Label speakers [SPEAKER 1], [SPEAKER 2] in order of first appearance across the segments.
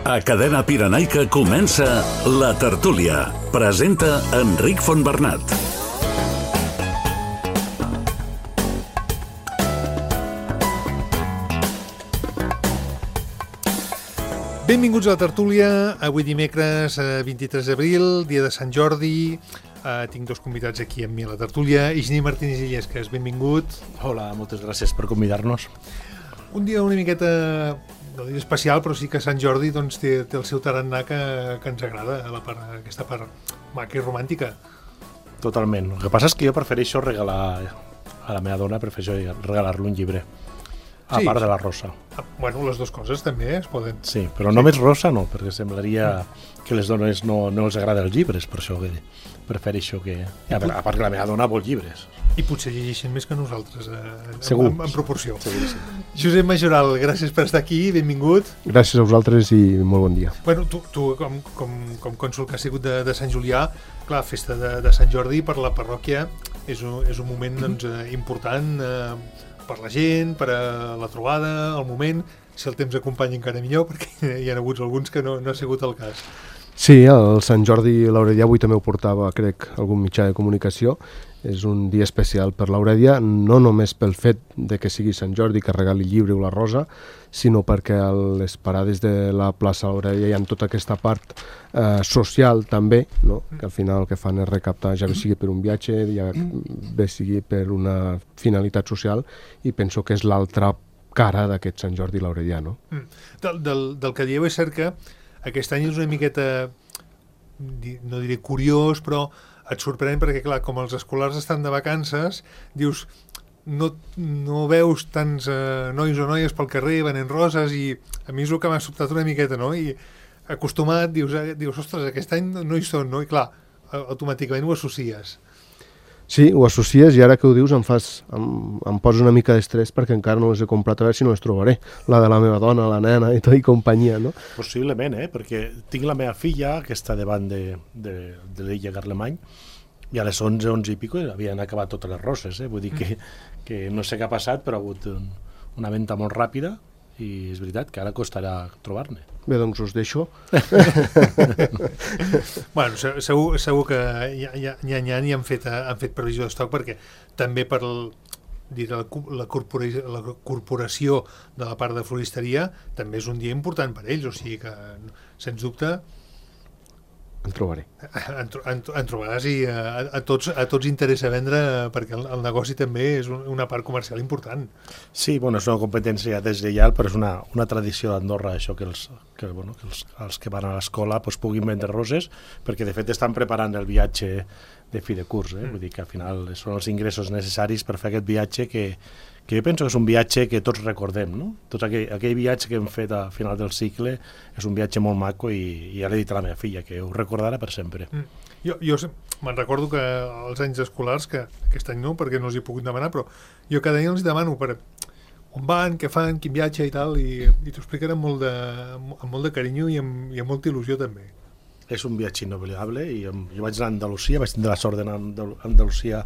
[SPEAKER 1] A Cadena Pirenaica comença La Tertúlia. Presenta Enric Fontbernat.
[SPEAKER 2] Benvinguts a La Tertúlia. Avui dimecres 23 d'abril, dia de Sant Jordi. Tinc dos convidats aquí amb mi a La Tertúlia. Higini Martínez Illescas, benvingut.
[SPEAKER 3] Hola, moltes gràcies per convidar-nos.
[SPEAKER 2] Un dia una miqueta, no diré especial, però sí que Sant Jordi doncs, té el seu tarannà que ens agrada, aquesta part maca i romàntica.
[SPEAKER 3] Totalment. El que passa és que jo prefereixo regalar a la meva dona, prefereixo regalar-li un llibre, a part de la rosa.
[SPEAKER 2] Bueno, les dues coses també es poden.
[SPEAKER 3] Sí, però només rosa no, perquè semblaria que les dones no els agraden els llibres, per això que prefereixo que... A part que la meva dona vol llibres.
[SPEAKER 2] I potser llegeixen més que nosaltres,
[SPEAKER 3] Segur.
[SPEAKER 2] En proporció.
[SPEAKER 3] Seguríssim.
[SPEAKER 2] Josep Majoral, gràcies per estar aquí, benvingut.
[SPEAKER 4] Gràcies a vosaltres i molt bon dia.
[SPEAKER 2] Bueno, tu com cònsol que has sigut de Sant Julià, clar, festa de Sant Jordi per la parròquia és un moment doncs, important per la gent, per a la trobada, el moment, si el temps acompanya encara millor, perquè hi ha hagut alguns que no ha sigut el cas.
[SPEAKER 4] Sí, el Sant Jordi l'Aurèlia avui també ho portava, crec, algun mitjà de comunicació. És un dia especial per l'Aurèlia, no només pel fet de que sigui Sant Jordi, que regali el llibre o la rosa, sinó perquè a les parades de la plaça l'Aurèlia hi ha tota aquesta part social també, no? Que al final el que fan és recaptar, ja bé sigui per un viatge, ja bé sigui per una finalitat social, i penso que és l'altra cara d'aquest Sant Jordi l'Aurèlia, no?
[SPEAKER 2] Del que dieu és cert que aquest any és una miqueta, no diré curiós, però et sorprèn perquè, clar, com els escolars estan de vacances, dius, no veus tants nois o noies pel carrer venent roses, i a mi és el que m'ha sobtat una miqueta, no? I acostumat, dius, ostres, aquest any no hi són, no? I clar, automàticament ho associes.
[SPEAKER 4] Sí, ho associes, i ara que ho dius em posa una mica d'estrès perquè encara no les he comprat, a veure si no les trobaré. La de la meva dona, la nena i tot i companyia, no?
[SPEAKER 3] Possiblement, perquè tinc la meva filla, que està davant de l'illa Carlemany, i a les 11 i pico havien acabat totes les roses, vull dir que no sé què ha passat, però ha hagut una venta molt ràpida, i és veritat que ara costarà trobar-ne.
[SPEAKER 4] Bé, doncs us deixo.
[SPEAKER 2] Bueno, segur que hi han fet previsió d'estoc, perquè també per la corporació de la part de floristeria també és un dia important per ells, o sigui que, sens dubte,
[SPEAKER 4] En trobaré.
[SPEAKER 2] en trobaràs, i a tots interessa vendre, perquè el negoci també és una part comercial important.
[SPEAKER 3] Sí, bueno, és una competència deslleial, però és una tradició d'Andorra, això que els que van a l'escola puguin vendre roses, perquè de fet estan preparant el viatge de fi de curs, vull dir que al final són els ingressos necessaris per fer aquest viatge que jo penso que és un viatge que tots recordem, no? Tot aquell viatge que hem fet a final del cicle és un viatge molt maco, i ja l'he dit a la meva filla, que ho recordarà per sempre.
[SPEAKER 2] Jo me'n recordo que als anys escolars, que aquest any no, perquè no els he pogut demanar, però jo cada any els demano per on van, què fan, quin viatge i tal, i t'ho expliquen amb molt de carinyo i amb molta il·lusió també.
[SPEAKER 3] És un viatge inoblidable, i jo vaig anar a Andalusia, vaig tenir la sort d'anar a Andalusia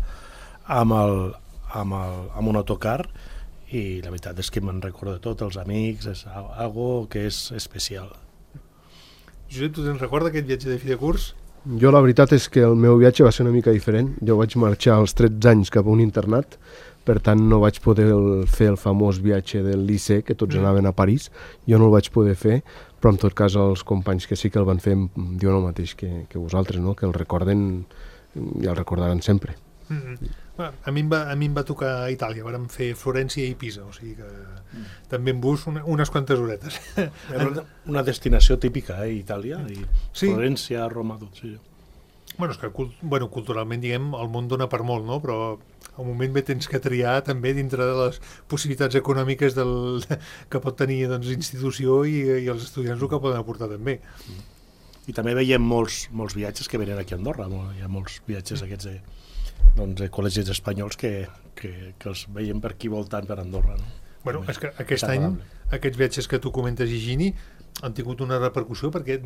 [SPEAKER 3] amb un autocar, i la veritat és que me'n recordo de tot, els amics, és algo que és especial.
[SPEAKER 2] Josep, tu te'n recordes aquest viatge de fi de curs?
[SPEAKER 4] Jo la veritat és que el meu viatge va ser una mica diferent. Jo vaig marxar als 13 anys cap a un internat, per tant no vaig poder fer el famós viatge del Liceu, que tots anaven a París. Jo no el vaig poder fer, però en tot cas els companys que sí que el van fer diuen el mateix que vosaltres, no? Que el recorden i el recordaran sempre.
[SPEAKER 2] A mi em va tocar a Itàlia, vàrem fer Florència i Pisa, o sigui que també en bus unes quantes horetes.
[SPEAKER 3] Una destinació típica, Itàlia, i
[SPEAKER 2] sí.
[SPEAKER 3] Florència, Roma, tot, sí.
[SPEAKER 2] Bueno, és que culturalment, diguem, el món dona per molt, no? Però al moment bé tens que triar també dintre de les possibilitats econòmiques que pot tenir l'institució i els estudiants el que poden aportar també.
[SPEAKER 3] I també veiem molts viatges que venen aquí a Andorra, hi ha molts viatges aquests de col·legis espanyols que els veiem per aquí voltant per Andorra. No?
[SPEAKER 2] Bueno, és que aquest any, aquests viatges que tu comentes, Higini, han tingut una repercussió perquè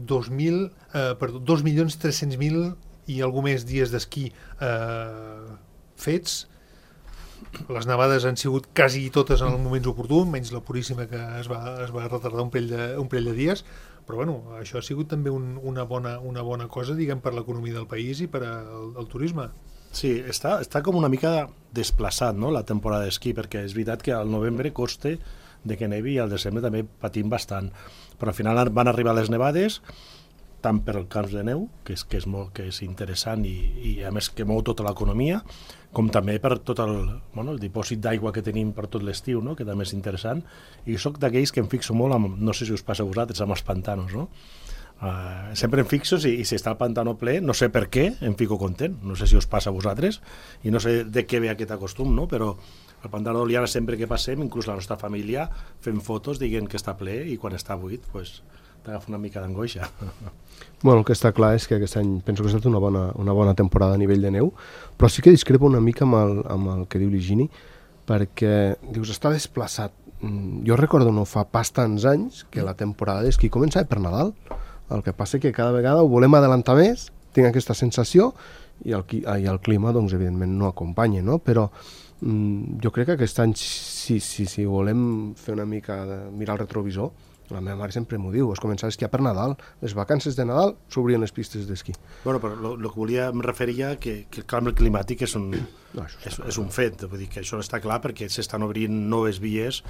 [SPEAKER 2] 2.300.000 i algú més dies d'esquí fets. Les nevades han sigut quasi totes en els moments oportuns, menys la Puríssima, que es va retardar un parell de dies, Però bueno, això ha sigut també una bona cosa, diguem, per l'economia del país i per al turisme.
[SPEAKER 3] Sí, està com una mica desplaçat, no?, la temporada d'esquí, perquè és veritat que al novembre costa de que nevi i al desembre també patim bastant. Però al final van arribar les nevades, tant per als camps de neu, que és interessant i a més que mou tota l'economia, com també per tot el dipòsit d'aigua que tenim per tot l'estiu, no?, que també és interessant. I soc d'aquells que em fixo molt, no sé si us passa a vosaltres, amb els pantanos, no? Sempre em fixo si està el pantano ple, no sé per què, em fico content, no sé si us passa a vosaltres i no sé de què ve aquest acostum, no? Però el pantano d'Oliana sempre que passem, inclús la nostra família, fem fotos dient que està ple i quan està buit pues, t'agafa una mica d'angoixa.
[SPEAKER 4] Bueno, el que està clar és que aquest any penso que ha estat una bona temporada a nivell de neu, però sí que discrepo una mica amb el que diu l'Higini, perquè dius, està desplaçat. Jo recordo no fa pas tants anys que la temporada d'esquí començava per Nadal. El que passa que cada vegada ho volem adelantar més, tinc aquesta sensació, i el clima, doncs, evidentment, no acompanya, no? Però jo crec que aquest any, si volem fer una mica de mirar el retrovisor, la meva mare sempre m'ho diu, es començava a esquiar per Nadal, les vacances de Nadal s'obrien les pistes d'esquí.
[SPEAKER 3] Bueno, però el que em referia que el canvi climàtic és un fet, vull dir que això està clar perquè s'estan obrint noves vies,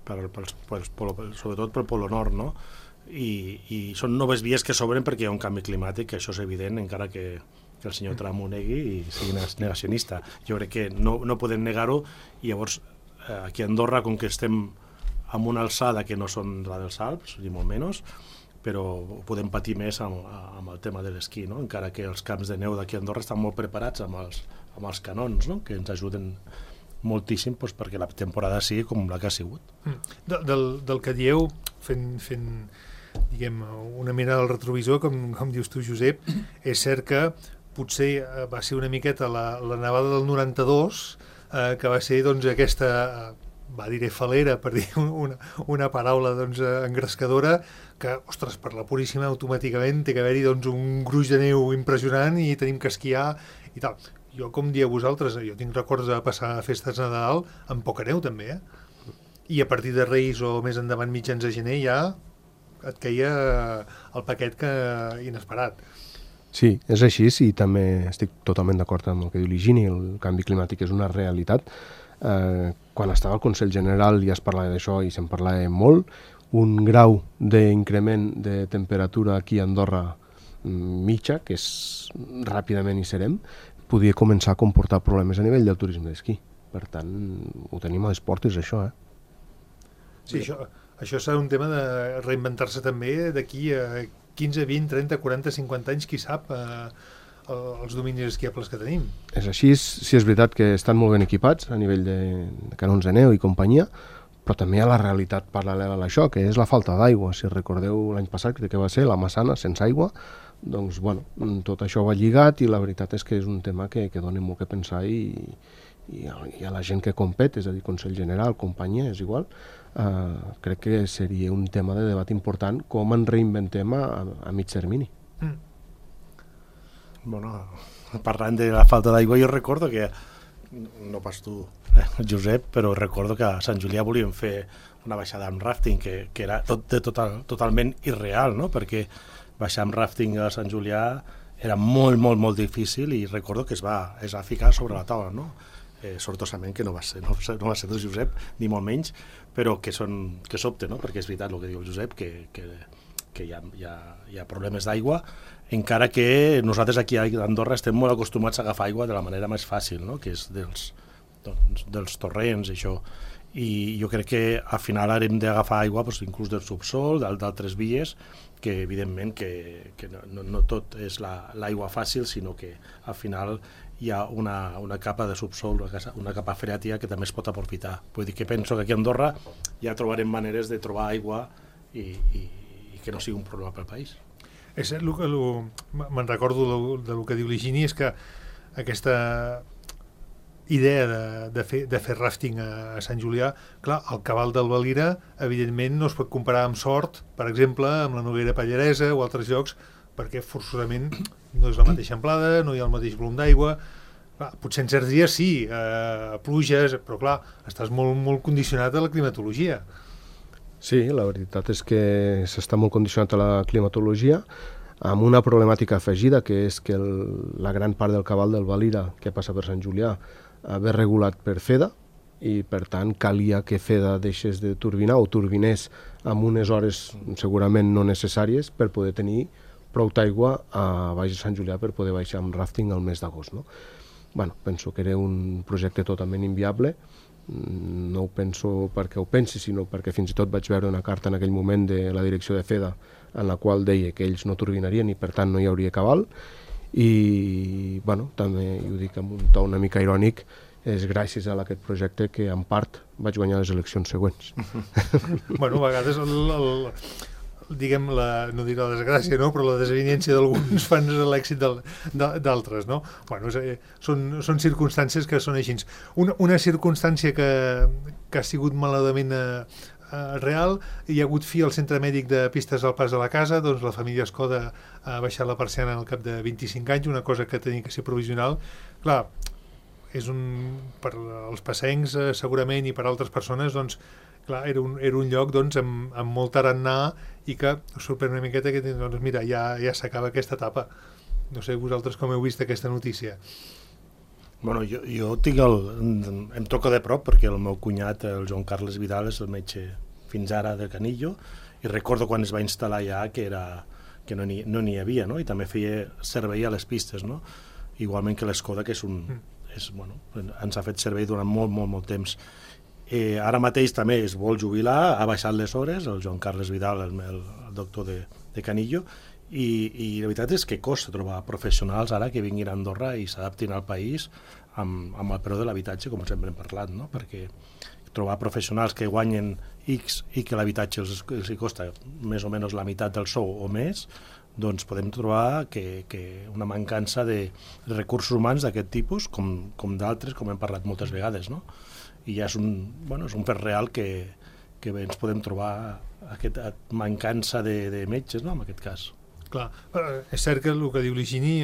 [SPEAKER 3] sobretot pel Polo Nord, no? I són noves vies que s'obren perquè hi ha un canvi climàtic, això és evident, encara que el senyor Trump ho negui i sigui negacionista. Jo crec que no podem negar-ho, i llavors aquí a Andorra, com que estem amb una alçada que no són la dels Alps, ni molt menys, però ho podem patir més amb el tema de l'esquí, no? Encara que els camps de neu d'aquí a Andorra estan molt preparats amb els canons, no?, que ens ajuden moltíssim doncs, perquè la temporada sigui com la que ha sigut.
[SPEAKER 2] Del que dieu, fent diguem, una mirada al retrovisor, com dius tu, Josep, és cert que potser va ser una miqueta la nevada del 92, que va ser doncs, aquesta, diré falera, per dir una paraula doncs, engrescadora, que, ostres, per la puríssima, automàticament té que haver-hi doncs, un gruix de neu impressionant i tenim que esquiar i tal. Jo, com dieu vosaltres, jo tinc records de passar festes de Nadal amb poca neu també, i a partir de Reis o més endavant mitjans de gener ja et queia el paquet inesperat.
[SPEAKER 4] Sí, és així, i també estic totalment d'acord amb el que diu l'Higini, el canvi climàtic és una realitat. Quan estava al Consell General ja es parlava d'això i se'n parlava molt, un grau d'increment de temperatura aquí a Andorra mitja, que és ràpidament hi serem, podia començar a comportar problemes a nivell del turisme d'esquí. Per tant, ho tenim a les portes, això,
[SPEAKER 2] Sí, això serà un tema de reinventar-se també d'aquí a 15, 20, 30, 40, 50 anys, qui sap, els dominis esquiables que tenim.
[SPEAKER 4] És així, sí és veritat que estan molt ben equipats a nivell de canons de neu i companyia, però també hi ha la realitat paral·lela a això, que és la falta d'aigua. Si recordeu l'any passat, que va ser la Massana sense aigua, doncs, bueno, tot això va lligat i la veritat és que és un tema que dona molt que pensar i a la gent que compet, és a dir, Consell General, companyia, és igual, crec que seria un tema de debat important com ens reinventem a mig termini.
[SPEAKER 3] Bueno, parlant de la falta d'aigua, jo recordo que, no pas tu, Josep, però recordo que a Sant Julià volíem fer una baixada amb rafting que era totalment irreal, no? Perquè baixar amb rafting a Sant Julià era molt, molt, molt difícil i recordo que es va ficar sobre la taula, no? Sortosament que no va ser del Josep, ni molt menys, però que s'opte, no? Perquè és veritat el que diu el Josep, que hi ha problemes d'aigua, encara que nosaltres aquí a Andorra estem molt acostumats a agafar aigua de la manera més fàcil, no? Que és dels torrents, això. I jo crec que al final haurem d'agafar aigua doncs, inclús del subsol, d'altres vies, que evidentment que no tot és l'aigua fàcil, sinó que al final hi ha una capa de subsol, una capa freàtica que també es pot aprofitar. Vull dir que penso que aquí a Andorra ja trobarem maneres de trobar aigua i que no sigui un problema pel país.
[SPEAKER 2] És cert, me'n recordo del que diu l'Higini, és que aquesta idea de fer rafting a Sant Julià, clar, el cabal del Valira evidentment no es pot comparar amb Sort, per exemple, amb la Noguera Pallaresa o altres llocs, perquè forçosament no és la mateixa amplada, no hi ha el mateix volum d'aigua. Potser en certs dies sí, pluges, però clar, estàs molt, molt condicionat a la climatologia.
[SPEAKER 4] Sí, la veritat és que s'està molt condicionat a la climatologia, amb una problemàtica afegida, que és que la gran part del cabal del Valira que passa per Sant Julià ve regulat per FEDA, i per tant calia que FEDA deixés de turbinar o turbinés amb unes hores segurament no necessàries per poder tenir prou d'aigua a baix de Sant Julià per poder baixar amb ràfting al mes d'agost. No? Bueno, penso que era un projecte totalment inviable. No ho penso perquè ho pensi, sinó perquè fins i tot vaig veure una carta en aquell moment de la direcció de FEDA en la qual deia que ells no turbinarien i per tant no hi hauria cabal, i bueno, també, i ho dic amb un to una mica irònic, és gràcies a aquest projecte que en part vaig guanyar les eleccions següents.
[SPEAKER 2] Bueno, a vegades diguem, no diré la desgràcia, no? Però la desavinença d'alguns fan l'èxit d'altres, no? Bueno, són circumstàncies que són així. Una circumstància que ha sigut malauradament real, hi ha hagut fi al centre mèdic de Pistes al Pas de la Casa, doncs la família Escoda ha baixat la persiana al cap de 25 anys, una cosa que tenia que ser provisional. Clar, és per als passencs segurament i per altres persones, doncs, clar, era un lloc doncs, amb molt tarannà i que us sorprèn una miqueta que doncs, mira, ja s'acaba aquesta etapa. No sé vosaltres com heu vist aquesta notícia.
[SPEAKER 3] Bueno, jo tinc em toca de prop perquè el meu cunyat, el Joan Carles Vidal, és el metge fins ara de Canillo, i recordo quan es va instal·lar ja que no n'hi havia, no? I també feia servei a les pistes, no? Igualment que l'Escoda, que ens ha fet servei durant molt temps. Ara mateix també es vol jubilar, ha baixat les hores, el Joan Carles Vidal, el doctor de Canillo, i la veritat és que costa trobar professionals ara que vinguin a Andorra i s'adaptin al país amb el preu de l'habitatge, com sempre hem parlat, no? Perquè trobar professionals que guanyen X i que l'habitatge els costa més o menys la meitat del sou o més, doncs podem trobar que una mancança de recursos humans d'aquest tipus, com d'altres, com hem parlat moltes vegades, no? I ja és un fet real que ens podem trobar aquesta mancança de metges, no?, en aquest cas.
[SPEAKER 2] Clar, és cert que el que diu l'Higini,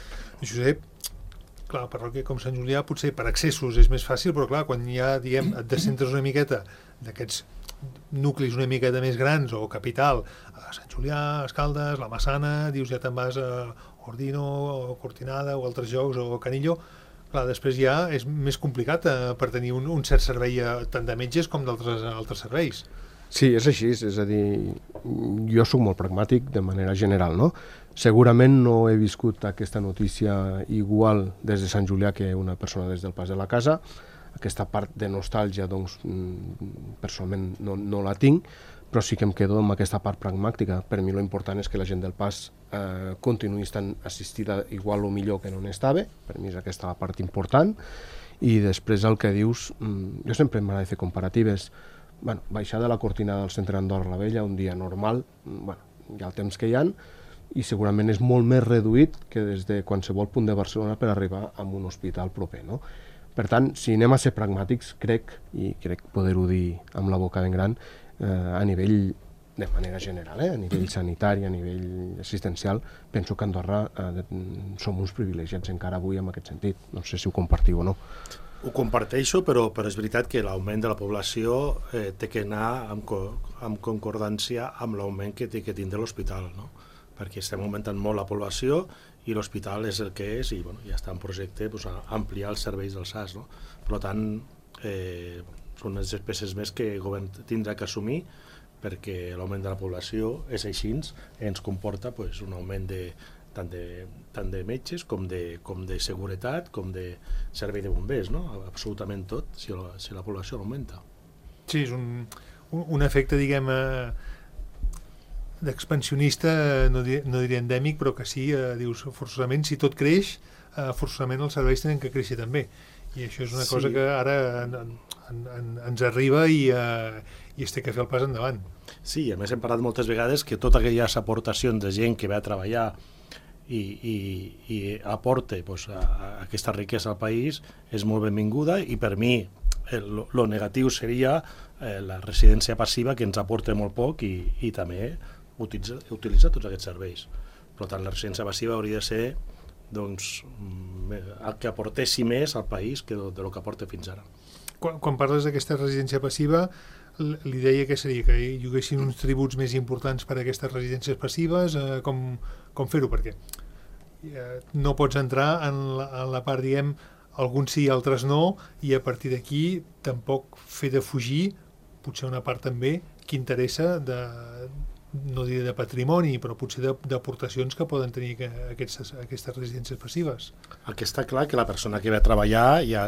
[SPEAKER 2] Josep, clar, parròquia com Sant Julià potser per accessos és més fàcil, però clar, quan ja, diguem, et descentres una miqueta d'aquests nuclis una miqueta més grans o capital, a Sant Julià, Escaldes, la Massana, dius ja te'n vas a Ordino o Cortinada o altres llocs o Canillo, clar, després ja és més complicat per tenir un cert servei tant de metges com d'altres serveis.
[SPEAKER 4] Sí, és així, és a dir, jo soc molt pragmàtic de manera general, no? Segurament no he viscut aquesta notícia igual des de Sant Julià que una persona des del Pas de la Casa. Aquesta part de nostàlgia, doncs, personalment no la tinc, però sí que em quedo amb aquesta part pragmàtica. Per mi l'important és que la gent del Pas continuï estant assistida igual o millor que no n'estava, per mi és aquesta la part important, i després el que dius, jo sempre m'agrada fer comparatives. Baixar de la Cortina del centre d'Andorra la Vella un dia normal, hi ha el temps que hi ha, i segurament és molt més reduït que des de qualsevol punt de Barcelona per arribar a un hospital proper, no? Per tant, si anem a ser pragmàtics, crec poder-ho dir amb la boca ben gran, a nivell, de manera general, a nivell sanitari, a nivell assistencial, penso que a Andorra som uns privilegiats encara avui en aquest sentit. No sé si ho compartiu o no.
[SPEAKER 3] Ho comparteixo, però és veritat que l'augment de la població té que anar en concordància amb l'augment que té que tindre l'hospital, no? Perquè estem augmentant molt la població i l'hospital és el que és i ja està en projecte ampliar els serveis del SAS, no? Per tant, són unes despeses més que el govern tindrà que assumir perquè l'augment de la població és així, ens comporta un augment tant de metges com de seguretat, com de servei de bombers, no? Absolutament tot, si la població augmenta.
[SPEAKER 2] Sí, és un efecte, diguem, d'expansionista, no diré endèmic, però que sí, dius, forçosament, si tot creix, forçosament els serveis tenen que créixer també. I això és una cosa que ara ens arriba i es té que fer el pas endavant.
[SPEAKER 3] Sí, a més hem parlat moltes vegades que totes aquelles aportacions de gent que ve a treballar i aporta aquesta riquesa al país és molt benvinguda, i per mi el negatiu seria la residència passiva, que ens aporta molt poc i també utilitza tots aquests serveis. Per tant, la residència passiva hauria de ser el que aportessi més al país que del que aporta fins ara.
[SPEAKER 2] Quan parles d'aquesta residència passiva, l'idea que seria que hi haguessin uns tributs més importants per a aquestes residències passives, com fer-ho, perquè no pots entrar en la part, diguem, alguns sí, altres no, i a partir d'aquí tampoc fer de fugir, potser una part també, que interessa no diré de patrimoni, però potser d'aportacions que poden tenir aquestes residències passives.
[SPEAKER 3] El que està clar que la persona que ve a treballar ja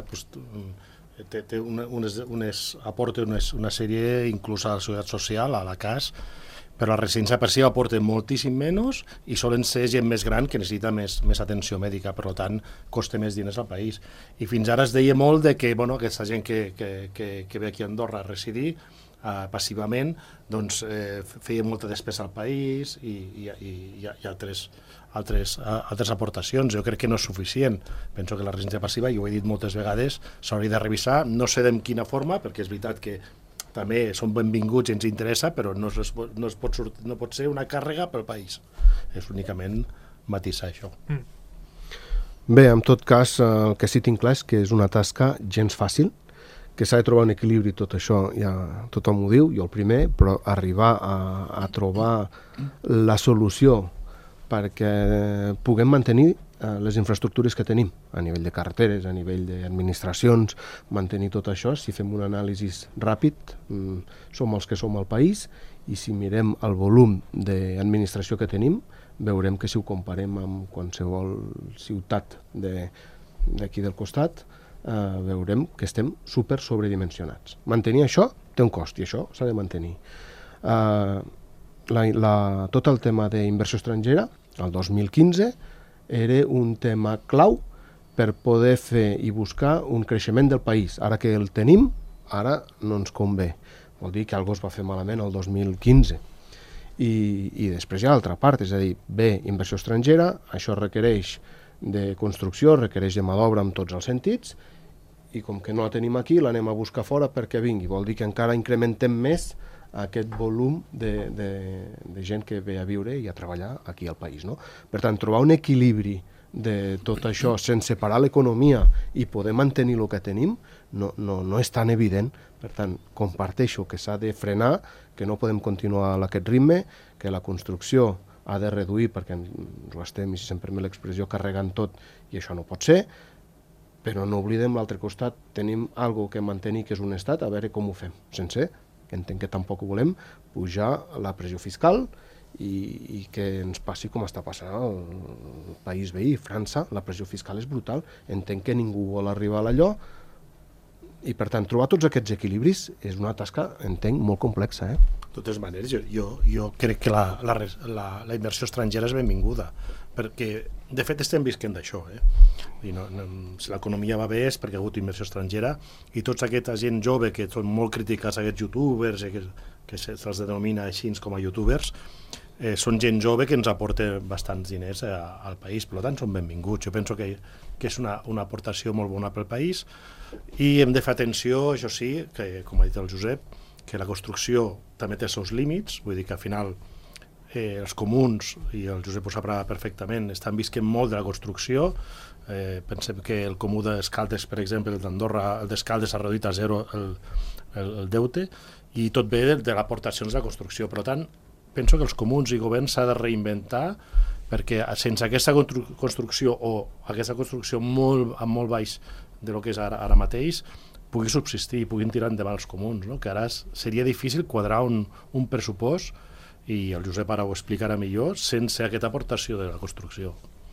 [SPEAKER 3] aporta una sèrie, inclús a la seguretat social, a la CAS, però la residència passiva aporta moltíssim menys i solen ser gent més gran que necessita més atenció mèdica, per tant costa més diners al país. I fins ara es deia molt de que aquesta gent que ve aquí a Andorra a residir passivament, doncs feia molta despesa al país i altres aportacions. Jo crec que no és suficient. Penso que la residència passiva, i ho he dit moltes vegades, s'hauria de revisar, no sé de quina forma, perquè és veritat que també són benvinguts i ens interessa, però no pot ser una càrrega pel país. És únicament matisar això.
[SPEAKER 4] Bé, en tot cas, el que sí tinc clar és que és una tasca gens fàcil, que s'ha de trobar un equilibri, tot això ja tothom ho diu, jo el primer, però arribar a trobar la solució perquè puguem mantenir les infraestructures que tenim, a nivell de carreteres, a nivell d'administracions, mantenir tot això. Si fem un anàlisi ràpid, som els que som al país, i si mirem el volum d'administració que tenim, veurem que si ho comparem amb qualsevol ciutat d'aquí del costat, veurem que estem super sobredimensionats. Mantenir això té un cost i això s'ha de mantenir. Tot el tema d'inversió estrangera, el 2015, era un tema clau per poder fer i buscar un creixement del país. Ara que el tenim, ara no ens convé. Vol dir que algú es va fer malament el 2015. I després hi ha l'altra part, és a dir, bé, inversió estrangera, això requereix de construcció, requereix de mà d'obra en tots els sentits, i com que no la tenim aquí, l'anem a buscar fora perquè vingui. Vol dir que encara incrementem més aquest volum de gent que ve a viure i a treballar aquí al país, no? Per tant, trobar un equilibri de tot això sense parar l'economia i poder mantenir el que tenim no és tan evident. Per tant, comparteixo que s'ha de frenar, que no podem continuar a aquest ritme, que la construcció ha de reduir perquè ens ho estem, i si sempre me l'expressió, carregant tot, i això no pot ser, però no oblidem l'altre costat, tenim algo que mantenir, que és un estat, a veure com ho fem, sense, que entenc que tampoc ho volem, pujar la pressió fiscal i que ens passi com està passant al país veí, França, la pressió fiscal és brutal, entenc que ningú vol arribar a allò, i per tant trobar tots aquests equilibris és una tasca, entenc, molt complexa. De
[SPEAKER 3] totes maneres, jo crec que la inversió estrangera és benvinguda, perquè de fet estem visquent d'això. Si l'economia va bé és perquè ha hagut inversió estrangera, i tota aquesta gent jove que són molt crítics a aquests youtubers, que se'ls denomina així com a youtubers, són gent jove que ens aporta bastants diners al país, per tant són benvinguts. Jo penso que és una aportació molt bona pel país, i hem de fer atenció, això sí, que com ha dit el Josep, que la construcció també té els seus límits, vull dir que al final els comuns, i el Josep ho sabrà perfectament, estan visquent molt de la construcció. Pensem que el comú d'Escaldes, per exemple, el d'Andorra, el d'Escaldes ha reduït a zero el deute, i tot ve de l'aportacions de la construcció. Per tant, penso que els comuns i governs s'ha de reinventar, perquè sense aquesta construcció, o aquesta construcció amb molt baix de lo que és ara mateix, pugui subsistir i puguin tirar endavant els comuns, no? Que ara seria difícil quadrar un pressupost, i el Josep ara ho explicarà millor, sense aquesta aportació de la construcció.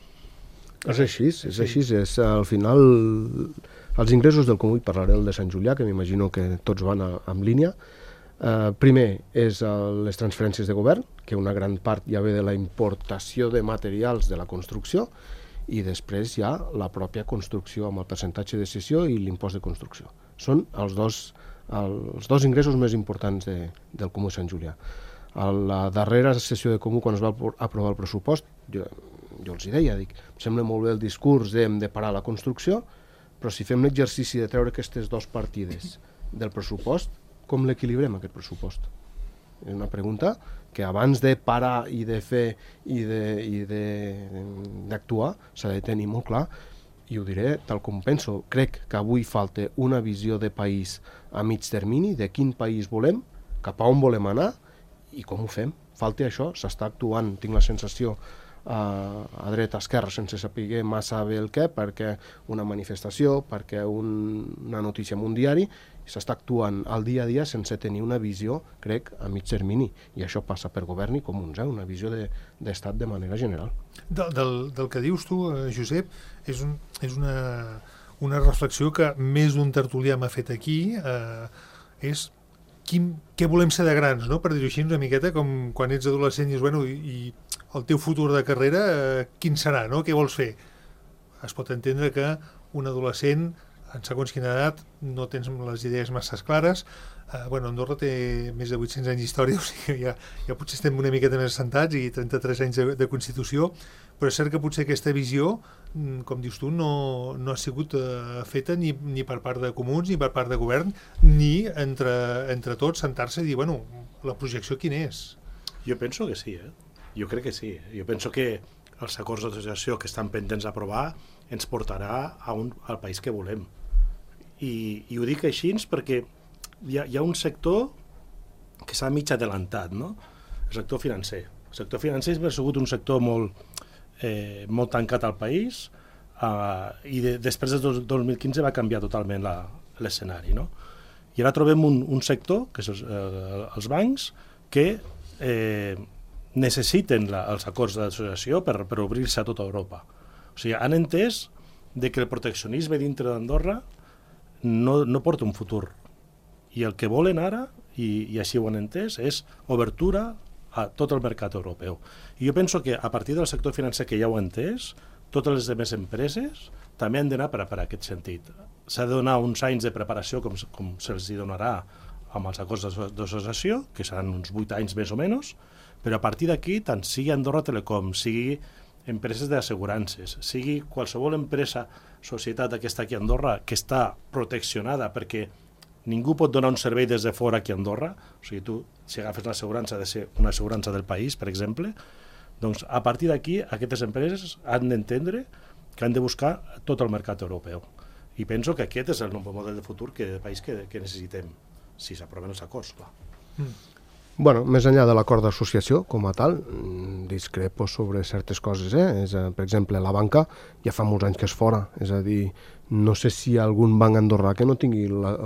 [SPEAKER 4] És així. Al final, els ingressos del comú, parlaré del de Sant Julià, que m'imagino que tots van en línia. Primer és les transferències de govern, que una gran part ja ve de la importació de materials de la construcció, i després hi ha la pròpia construcció amb el percentatge de cessió i l'impost de construcció. Són els dos ingressos més importants del Comú de Sant Julià. A la darrera sessió de Comú, quan es va aprovar el pressupost, jo els deia, em sembla molt bé el discurs de parar la construcció, però si fem l'exercici de treure aquestes dues partides del pressupost, com l'equilibrem, aquest pressupost? És una pregunta que abans de parar i de fer i d'actuar s'ha de tenir molt clar, i ho diré tal com penso, crec que avui falta una visió de país a mig termini, de quin país volem, cap a on volem anar i com ho fem. Falta això, s'està actuant, tinc la sensació, a dreta, a esquerra, sense saber massa bé el què, perquè una manifestació, perquè una notícia en un diari, s'està actuant al dia a dia sense tenir una visió, crec, a mig termini. I això passa per govern i comuns, una visió d'estat de manera general.
[SPEAKER 2] Del que dius tu, Josep, és una reflexió que més d'un tertulià m'ha fet aquí, és què volem ser de grans, no? Per dir-ho així una miqueta, com quan ets adolescent i dius, bueno, i el teu futur de carrera, quin serà, no? Què vols fer? Es pot entendre que un adolescent, en segons quina edat, no tens les idees massa clares. Andorra té més de 800 anys d'història, o sigui, ja potser estem una miqueta més assentats i 33 anys de Constitució, però és cert que potser aquesta visió, com dius tu, no ha sigut feta ni per part de comuns, ni per part de govern, ni entre tots sentar-se i dir, bueno, la projecció quina és?
[SPEAKER 3] Jo penso que sí, Jo crec que sí. Jo penso que els acords d'associació que estan pendents d'aprovar ens portarà al país que volem. I ho dic així perquè hi ha un sector que s'ha mig adelantat, no? El sector financer. El sector financer ha sigut un sector molt tancat al país i després del 2015 va canviar totalment l'escenari, no? I ara trobem un sector, que són els bancs, que necessiten els acords d'associació per obrir-se a tota Europa. O sigui, han entès que el proteccionisme dintre d'Andorra no porta un futur. I el que volen ara, i així ho han entès, és obertura a tot el mercat europeu. I jo penso que a partir del sector financer que ja ho ha entès, totes les demés empreses també han d'anar per aquest sentit. S'ha de donar uns anys de preparació com se'ls donarà amb els acords d'associació, que seran uns 8 anys més o menys, però a partir d'aquí, tant sigui Andorra Telecom, sigui empreses d'assegurances, sigui qualsevol empresa, societat aquesta aquí a Andorra, que està proteccionada perquè ningú pot donar un servei des de fora aquí a Andorra, o sigui, tu, si agafes l'assegurança, ha de ser una assegurança del país, per exemple, doncs a partir d'aquí aquestes empreses han d'entendre que han de buscar tot el mercat europeu. I penso que aquest és el nou model de futur de país que necessitem, si s'aproven els acords, clar.
[SPEAKER 4] Bueno, més enllà de l'acord d'associació com a tal, discrepo sobre certes coses. Per exemple, la banca ja fa molts anys que és fora. És a dir, no sé si hi ha algun banc andorrà que no tingui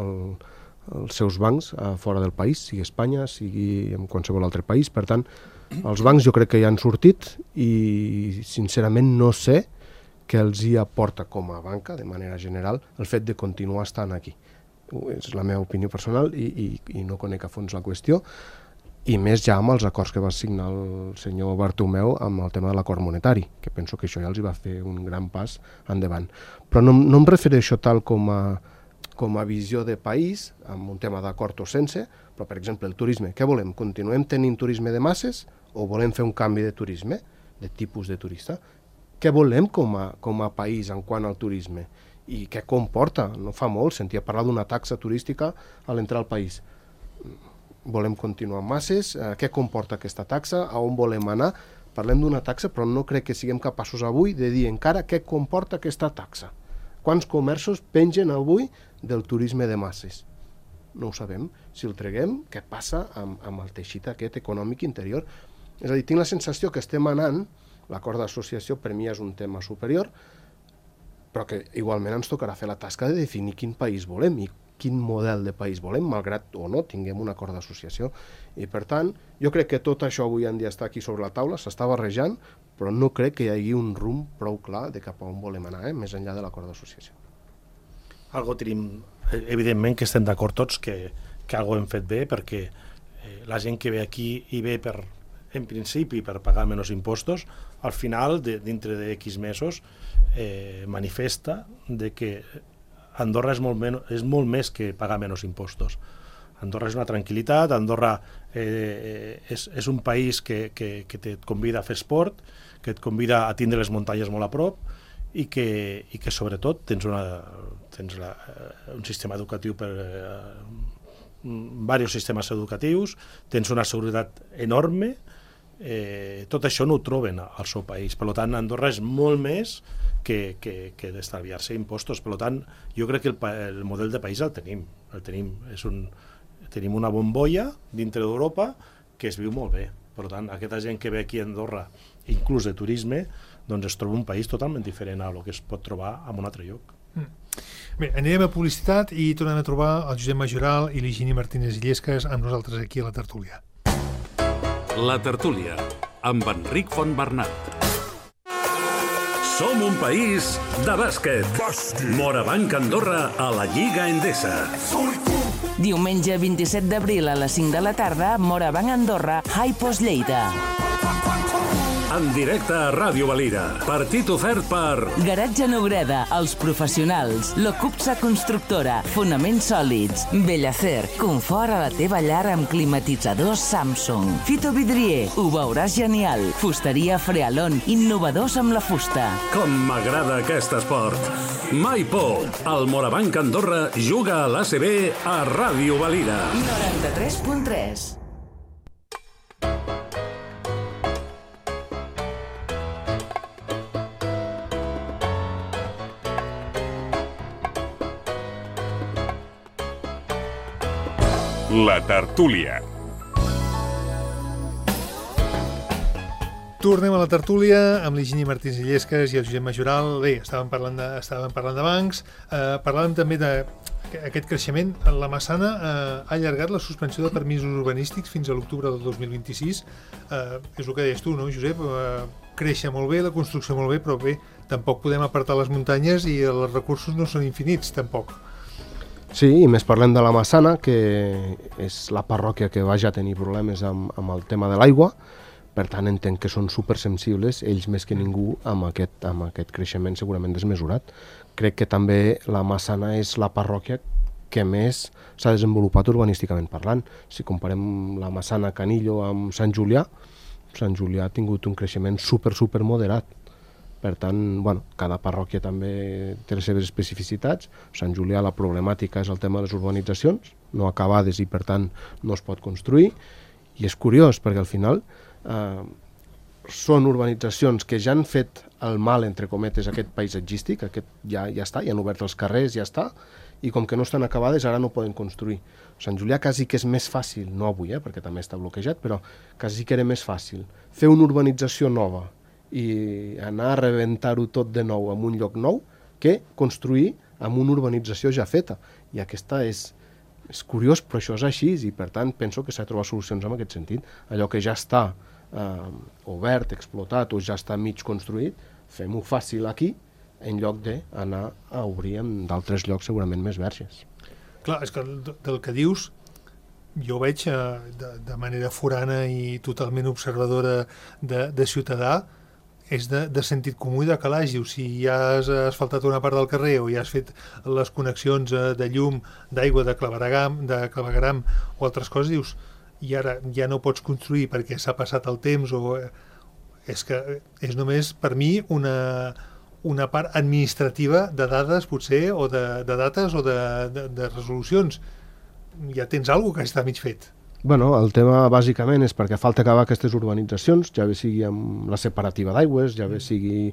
[SPEAKER 4] els seus bancs fora del país, sigui Espanya, sigui en qualsevol altre país. Per tant, els bancs jo crec que ja han sortit i, sincerament, no sé què els hi aporta com a banca, de manera general, el fet de continuar estant aquí. És la meva opinió personal i no conec a fons la qüestió. I més ja amb els acords que va signar el senyor Bartomeu amb el tema de l'acord monetari, que penso que això ja els va fer un gran pas endavant. Però no em refereixo tal com a visió de país, amb un tema d'acord o sense, però per exemple el turisme. Què volem? Continuem tenint turisme de masses o volem fer un canvi de turisme, de tipus de turista? Què volem com a país en quant al turisme? I què comporta? No fa molt sentia parlar d'una taxa turística a l'entrar al país. Volem continuar amb masses, què comporta aquesta taxa, a on volem anar. Parlem d'una taxa, però no crec que siguem capaços avui de dir encara què comporta aquesta taxa. Quants comerços pengen avui del turisme de masses? No ho sabem. Si el treguem, què passa amb el teixit aquest econòmic interior? És a dir, tinc la sensació que estem anant, l'acord d'associació per mi és un tema superior, però que igualment ens tocarà fer la tasca de definir quin país volem i quin model de país volem, malgrat o no tinguem un acord d'associació. I per tant, jo crec que tot això avui en dia està aquí sobre la taula, s'està barrejant, però no crec que hi hagi un rumb prou clar de cap a on volem anar, més enllà de l'acord d'associació.
[SPEAKER 3] Algo tenim, evidentment que estem d'acord tots que algo hem fet bé, perquè la gent que ve aquí i ve en principi per pagar menys impostos, al final, dintre de X mesos, manifesta de que Andorra és molt més que pagar menys impostos. Andorra és una tranquil·litat, Andorra és un país que et convida a fer esport, que et convida a tindre les muntanyes molt a prop i que sobretot tens un sistema educatiu diversos sistemes educatius, tens una seguretat enorme tot això no ho troben al seu país. Per tant, Andorra és molt més que d'estalviar-se impostos. Per tant, jo crec que el model de país el tenim. Tenim una bombolla dintre d'Europa que es viu molt bé. Per tant, aquesta gent que ve aquí a Andorra, inclús de turisme, doncs es troba un país totalment diferent a el que es pot trobar en un altre lloc.
[SPEAKER 2] Bé, anirem a publicitat i tornem a trobar el Josep Majoral i l'Higini Martínez Illescas amb nosaltres aquí a la tertúlia.
[SPEAKER 1] La tertúlia, amb Enric Fontbernat. Som un país de bàsquet. Morabanc Andorra a la Lliga Endesa.
[SPEAKER 5] Diumenge 27 d'abril a les 5 de la tarda, Morabanc Andorra, Hi-Post Lleida.
[SPEAKER 1] En directe a Ràdio Valira. Partit ofert per
[SPEAKER 5] Garatge Nogreda, Els Professionals, Locupsa Constructora, Fonaments Sòlids, Bellacer, confort a la teva llar amb climatitzadors Samsung, Fito Vidrier, ho veuràs genial, Fusteria Frealon, innovadors amb la fusta.
[SPEAKER 1] Com m'agrada aquest esport. Mai por. El Morabanc Andorra juga a l'ACB a Ràdio Valira.
[SPEAKER 5] 93.3.
[SPEAKER 6] La tertúlia.
[SPEAKER 2] Tornem a la tertúlia amb l'Higini Martínez Illescas i el Josep Majoral. Bé, estàvem parlant de bancs, parlàvem també d'aquest creixement. La Massana ha allargat la suspensió de permisos urbanístics fins a l'octubre del 2026. És el que deies tu, no, Josep? Créixer molt bé, la construcció molt bé, però bé, tampoc podem apartar les muntanyes i els recursos no són infinits, tampoc.
[SPEAKER 4] Sí, i més parlem de la Massana, que és la parròquia que va ja tenir problemes amb el tema de l'aigua. Per tant, entenc que són supersensibles, ells més que ningú, amb aquest creixement segurament desmesurat. Crec que també la Massana és la parròquia que més s'ha desenvolupat urbanísticament parlant. Si comparem la Massana Canillo amb Sant Julià ha tingut un creixement super moderat. Per tant, cada parròquia també té les seves especificitats. Sant Julià la problemàtica és el tema de les urbanitzacions, no acabades i per tant no es pot construir. I és curiós perquè al final són urbanitzacions que ja han fet el mal, entre cometes, aquest paisatgístic, aquest ja està, ja han obert els carrers, ja està, i com que no estan acabades ara no poden construir. Sant Julià quasi que és més fàcil, no avui, perquè també està bloquejat, però quasi que era més fàcil fer una urbanització nova i anar a rebentar-ho tot de nou en un lloc nou que construir en una urbanització ja feta. I aquesta és curiós, però això és així i per tant penso que s'ha de trobar solucions en aquest sentit. Allò que ja està obert, explotat o ja està mig construït, fem-ho fàcil aquí en lloc d'anar a obrir en d'altres llocs segurament més verges.
[SPEAKER 2] Clar, és que del que dius jo veig de manera forana i totalment observadora de ciutadà, és de sentit comú i de calaix. Si ja has asfaltat una part del carrer o ja has fet les connexions de llum, d'aigua, de clavegueram o altres coses, dius, i ara ja no pots construir perquè s'ha passat el temps, o és que és només per mi una part administrativa de dades potser, o de dates o de resolucions. Ja tens alguna cosa que està mig fet.
[SPEAKER 4] El tema bàsicament és perquè falta acabar aquestes urbanitzacions, ja bé sigui amb la separativa d'aigües, ja bé sigui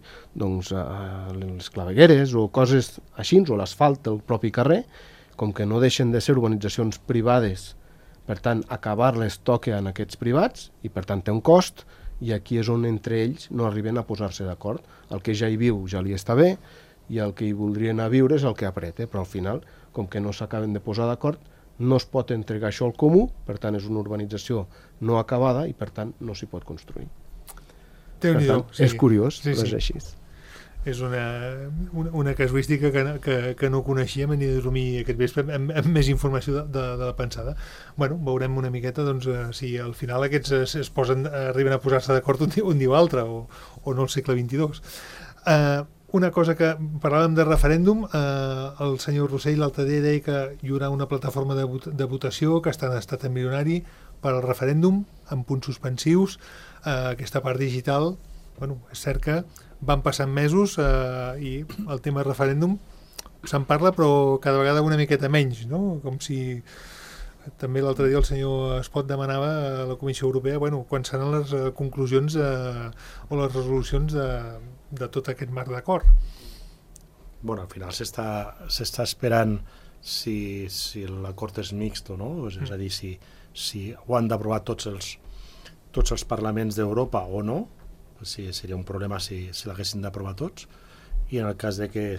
[SPEAKER 4] les clavegueres o coses així, o l'asfalt del propi carrer, com que no deixen de ser urbanitzacions privades, per tant acabar-les toca en aquests privats i per tant té un cost, i aquí és on entre ells no arriben a posar-se d'acord. El que ja hi viu ja li està bé i el que hi voldria anar a viure és el que apreta, però al final, com que no s'acaben de posar d'acord, no es pot entregar això al comú, per tant és una urbanització no acabada i per tant no s'hi pot construir. Per tant, és curiós, però és així.
[SPEAKER 2] És una casuística que no coneixíem, aniré a dormir aquest vespre amb més informació de la pensada. Veurem una miqueta si al final aquests arriben a posar-se d'acord un dia o altre, o no al segle XXII. Una cosa que parlàvem de referèndum, el senyor Rossell l'altre dia deia que hi haurà una plataforma de votació que està en estat embrionari per al referèndum, amb punts suspensius, aquesta part digital. És cert que van passant mesos i el tema referèndum se'n parla, però cada vegada una miqueta menys, no? Com si també l'altre dia el senyor Espot demanava a la Comissió Europea quan seran les conclusions o les resolucions de tot aquest marc d'acord.
[SPEAKER 3] Al final s'està esperant si l'acord és mixt o no, és a dir, si ho han d'aprovar tots els parlaments d'Europa o no, seria un problema si l'haguessin d'aprovar tots, i en el cas de que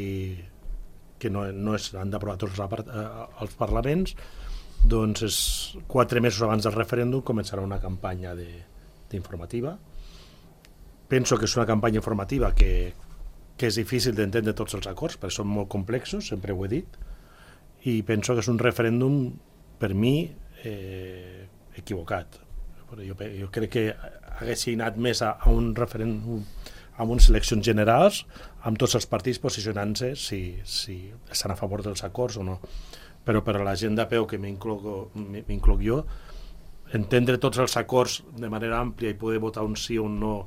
[SPEAKER 3] no han d'aprovar tots els parlaments, doncs 4 mesos abans del referèndum començarà una campanya d'informativa. Penso que és una campanya informativa que és difícil d'entendre tots els acords, perquè són molt complexos, sempre ho he dit, i penso que és un referèndum, per mi, equivocat. Jo crec que haguessi anat més a un referèndum, a unes eleccions generals, amb tots els partits posicionant-se si estan a favor dels acords o no. Però per a la gent de peu, que m'incloc jo, entendre tots els acords de manera àmplia i poder votar un sí o un no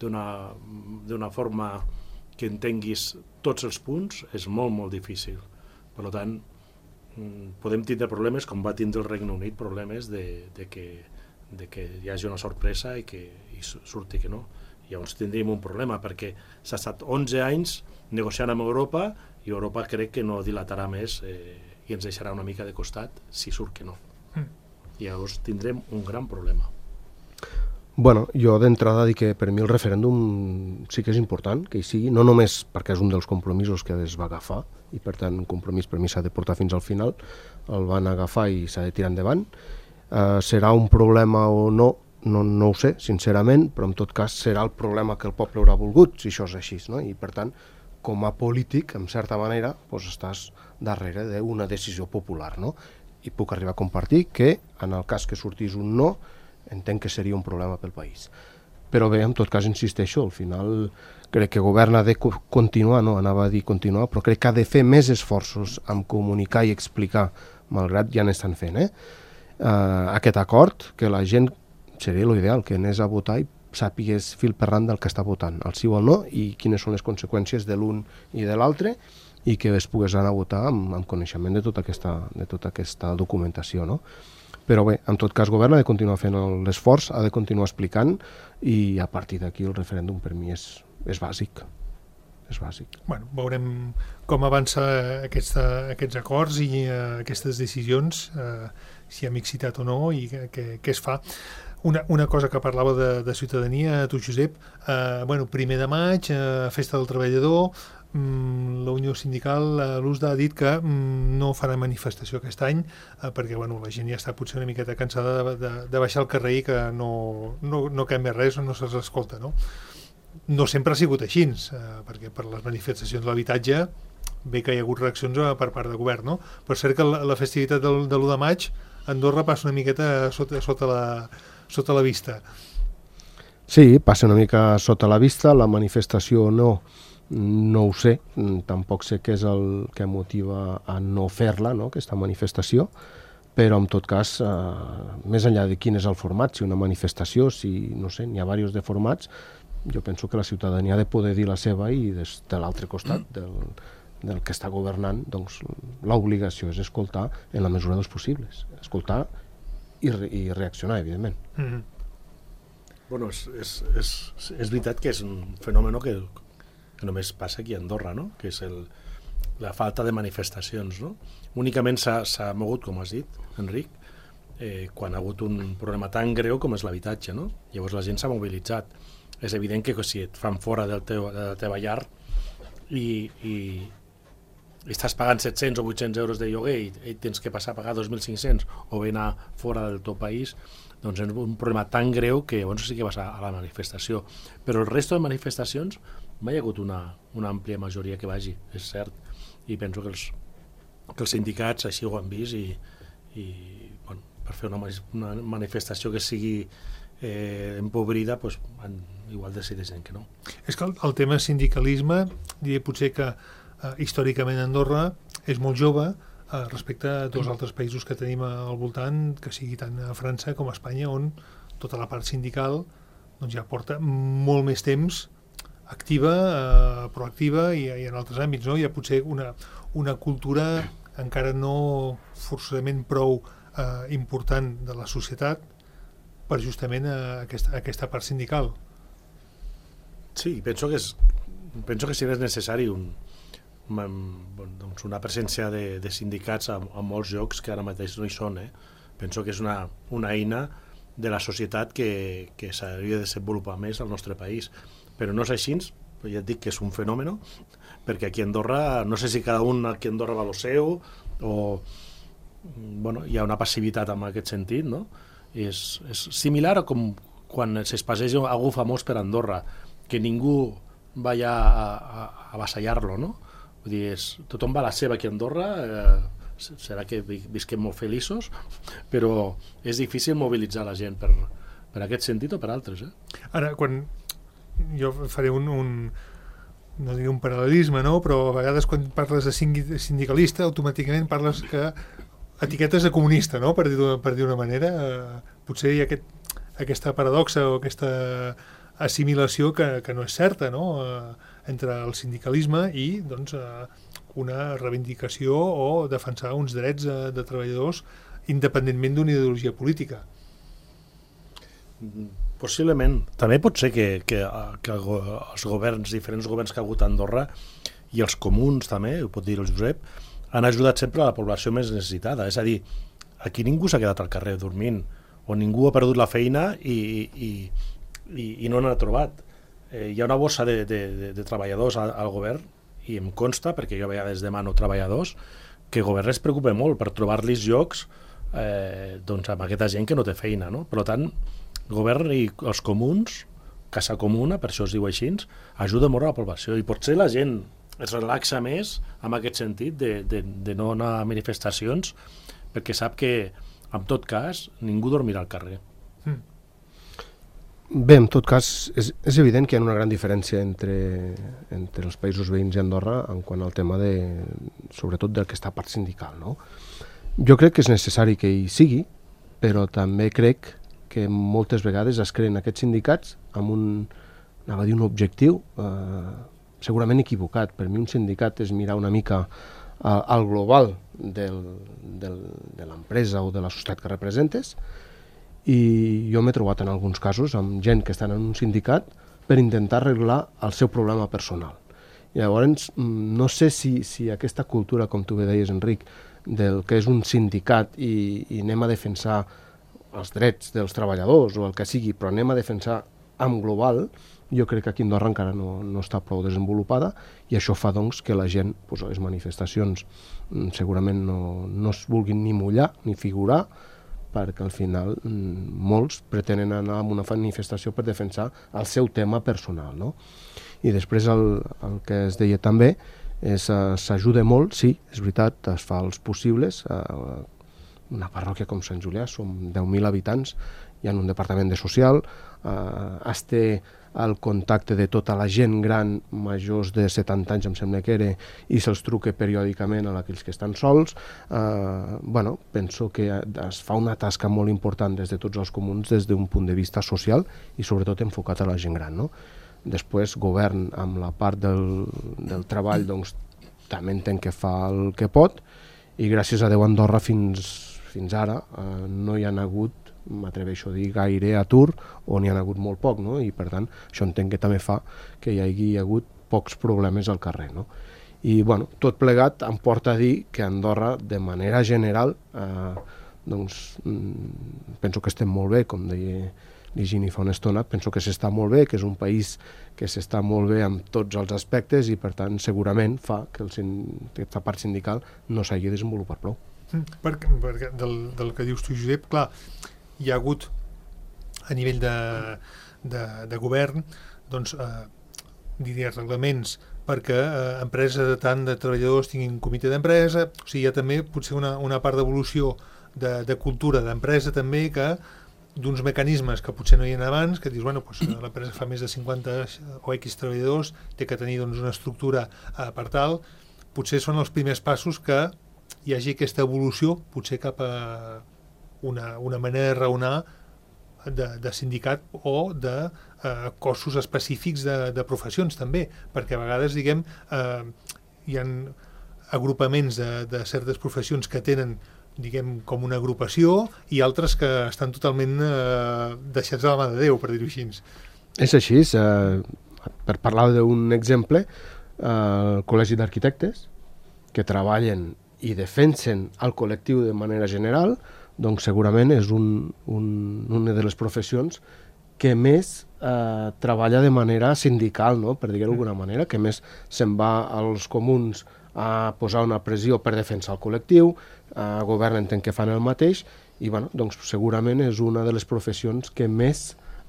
[SPEAKER 3] d'una forma que entenguis tots els punts és molt, molt difícil. Per tant, podem tindre problemes, com va tindre el Regne Unit, problemes de que hi hagi una sorpresa i surti que no. Llavors tindríem un problema, perquè s'ha estat 11 anys negociant amb Europa i Europa crec que no dilatarà més i ens deixarà una mica de costat si surt que no. I llavors tindrem un gran problema.
[SPEAKER 4] Jo d'entrada dic que per mi el referèndum sí que és important que hi sigui, no només perquè és un dels compromisos que es va agafar i per tant un compromís per mi s'ha de portar fins al final, el van agafar i s'ha de tirar endavant. Serà un problema o no ho sé, sincerament, però en tot cas serà el problema que el poble haurà volgut, si això és així, no? I per tant, com a polític, en certa manera, estàs darrere d'una decisió popular, no? I puc arribar a compartir que, en el cas que sortís un no, entenc que seria un problema pel país. Però bé, en tot cas, insisteixo, al final crec que el govern ha de continuar, no anava a dir continuar, però crec que ha de fer més esforços en comunicar i explicar, malgrat ja n'estan fent, aquest acord, que la gent seria l'ideal, que anés a votar i sàpigues fil per randa del que està votant, el sí o el no, i quines són les conseqüències de l'un i de l'altre, i que es pogués anar a votar amb coneixement de tota aquesta documentació, no? Però bé, en tot cas, el govern ha de continuar fent l'esforç, ha de continuar explicant, i a partir d'aquí el referèndum per mi és bàsic. És bàsic.
[SPEAKER 2] Veurem com avança aquests acords i aquestes decisions, si hi ha mixitat o no i què es fa. Una cosa que parlava de ciutadania, tu, Josep, 1er de maig, Festa del Treballador, la Unió Sindical, l'USDA, ha dit que no farà manifestació aquest any perquè la gent ja està potser una miqueta cansada de baixar al carrer i que no canvia res o no se'ls escolta, no? No sempre ha sigut així, perquè per les manifestacions de l'habitatge bé que hi ha hagut reaccions per part del govern, no? Per cert que la festivitat de l'1 de maig a Andorra passa una miqueta sota la vista.
[SPEAKER 4] Sí, passa una mica sota la vista, la manifestació no ho sé, tampoc sé què és el que motiva a no fer-la, no, aquesta manifestació, però en tot cas, més enllà de quin és el format, si una manifestació, si, no sé, n'hi ha diversos de formats, jo penso que la ciutadania ha de poder dir la seva i des de l'altre costat del que està governant, doncs l'obligació és escoltar en la mesura dels possibles, escoltar i reaccionar, evidentment.
[SPEAKER 3] Bueno, és veritat que és un fenomen que només passa aquí a Andorra, no? Que és la falta de manifestacions, no? Únicament s'ha mogut, com has dit, Enric, quan ha hagut un problema tan greu com és l'habitatge, no? Llavors la gent s'ha mobilitzat. És evident que si et fan fora de la teva llar i estàs pagant 700 o 800 euros de lloguer i tens que passar a pagar 2.500 o bé anar fora del teu país, doncs és un problema tan greu que llavors sí que vas a la manifestació. Però el resto de manifestacions mai hi ha hagut una àmplia majoria que vagi, és cert, i penso que els sindicats així ho han vist i per fer una manifestació que sigui empobrida, igual decideixen que no.
[SPEAKER 2] És que el tema sindicalisme, diria potser que històricament Andorra és molt jove respecte a tots altres països que tenim al voltant, que sigui tant a França com a Espanya, on tota la part sindical ja porta molt més temps activa, proactiva i en altres àmbits, no? Hi ha potser una cultura encara no forçosament prou important de la societat per justament aquesta part sindical.
[SPEAKER 3] Sí, penso que sí és necessari una presència de sindicats a molts llocs que ara mateix no hi són. Penso que és una eina de la societat que s'hauria de desenvolupar més al nostre país. Però no és així, ja et dic que és un fenomen, perquè aquí a Andorra, no sé si cada un aquí a Andorra va a lo seu, o hi ha una passivitat en aquest sentit, no? És similar a com quan s'espaseja algú famós per Andorra, que ningú va a avassallar-lo, no? Vull dir, tothom va a la seva aquí a Andorra, serà que visquem molt feliços, però és difícil mobilitzar la gent per aquest sentit o per altres.
[SPEAKER 2] Ara, quan jo faré no diré un paral·lelisme, no? Però a vegades quan parles de sindicalista automàticament parles que etiquetes de comunista, no? Per dir una manera. Potser hi ha aquesta paradoxa o aquesta assimilació que no és certa, no? Entre el sindicalisme i doncs, una reivindicació o defensar uns drets de treballadors independentment d'una ideologia política.
[SPEAKER 3] Possiblement. També pot ser que els governs, diferents governs que ha hagut a Andorra, i els comuns també, ho pot dir el Josep, han ajudat sempre a la població més necessitada. És a dir, aquí ningú s'ha quedat al carrer dormint, o ningú ha perdut la feina i no n'ha trobat. Hi ha una bossa de treballadors al govern, i em consta, perquè jo a vegades demano treballadors, que el govern es preocupa molt per trobar-los llocs amb aquesta gent que no té feina, no? Per tant, el govern i els comuns, Casa Comuna, per això es diu així, ajuda molt a la població, i potser la gent es relaxa més en aquest sentit de no anar a manifestacions, perquè sap que, en tot cas, ningú dormirà al carrer.
[SPEAKER 4] Bé, en tot cas, és evident que hi ha una gran diferència entre els països veïns i Andorra en quant al tema sobretot d'aquesta part sindical, no? Jo crec que és necessari que hi sigui, però també crec que moltes vegades es creen aquests sindicats amb un objectiu segurament equivocat. Per mi un sindicat és mirar una mica al global de l'empresa o de la societat que representes, i jo m'he trobat en alguns casos amb gent que estan en un sindicat per intentar arreglar el seu problema personal. Llavors, no sé si aquesta cultura, com tu bé deies, Enric, del que és un sindicat i anem a defensar els drets dels treballadors o el que sigui, però anem a defensar en global, jo crec que aquí a Andorra encara no està prou desenvolupada, i això fa doncs que la gent, les manifestacions segurament no es vulguin ni mullar ni figurar, perquè al final molts pretenen anar a una manifestació per defensar el seu tema personal, no? I després el que es deia també és s'ajuda molt, sí, és veritat, es fa els possibles. Una parròquia com Sant Julià, som 10.000 habitants, hi ha un departament de social, es té el contacte de tota la gent gran, majors de 70 anys em sembla que era, i se'ls truca periòdicament a aquells que estan sols. Penso que es fa una tasca molt important des de tots els comuns des d'un punt de vista social i sobretot enfocat a la gent gran, no? Després, govern amb la part del treball, doncs també entenc que fa el que pot, i gràcies a Déu a Andorra fins ara no hi ha hagut, m'atreveixo a dir, gaire atur, o n'hi ha hagut molt poc, no? I per tant això entenc que també fa que hi hagi hagut pocs problemes al carrer, no? I tot plegat em porta a dir que Andorra, de manera general, penso que estem molt bé, com deia l'Higini fa una estona, penso que s'està molt bé, que és un país que s'està molt bé en tots els aspectes, i per tant segurament fa que aquesta part sindical no s'hagi desenvolupat prou.
[SPEAKER 2] Perquè del que dius tu, Josep, clar, hi ha hagut a nivell de govern diria reglaments perquè empreses de tant de treballadors tinguin comitè d'empresa. O sigui, hi ha també potser una part d'evolució de cultura d'empresa també, que d'uns mecanismes que potser no hi ha abans, que dius, l'empresa fa més de 50 o X treballadors, té que tenir una estructura per tal. Potser són els primers passos que hi hagi aquesta evolució, potser cap a una manera de raonar de sindicat o de cossos específics de professions també, perquè a vegades, diguem, hi ha agrupaments de certes professions que tenen diguem, com una agrupació, i altres que estan totalment deixats a la mà de Déu, per dir-ho així.
[SPEAKER 4] És així. Per parlar d'un exemple, el Col·legi d'Arquitectes, que treballen i defensen el col·lectiu de manera general, doncs segurament és una de les professions que més treballa de manera sindical, no? Per dir-ho d'alguna manera, que més se'n va als comuns a posar una pressió per defensar el col·lectiu, el govern entenc que fan el mateix, i bueno, doncs segurament és una de les professions que més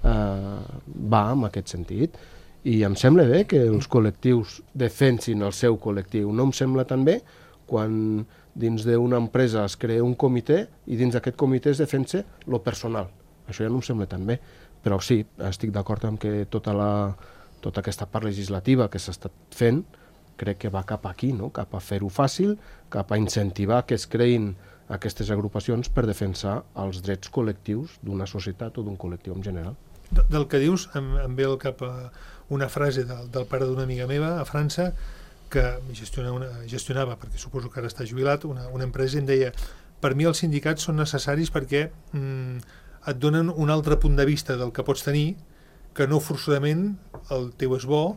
[SPEAKER 4] va en aquest sentit. I em sembla bé que els col·lectius defensin el seu col·lectiu. No em sembla tan bé quan dins d'una empresa es crea un comitè i dins d'aquest comitè es defensa lo personal. Això ja no em sembla tan bé. Però sí, estic d'acord amb que tota aquesta part legislativa que s'ha estat fent crec que va cap aquí, no? Cap a fer-ho fàcil, cap a incentivar que es creïn aquestes agrupacions per defensar els drets col·lectius d'una societat o d'un col·lectiu en general.
[SPEAKER 2] Del que dius, em ve al cap una frase del pare d'una amiga meva a França, que gestionava, perquè suposo que ara està jubilat, una empresa, i em deia: per mi els sindicats són necessaris perquè et donen un altre punt de vista del que pots tenir, que no forçadament el teu és bo,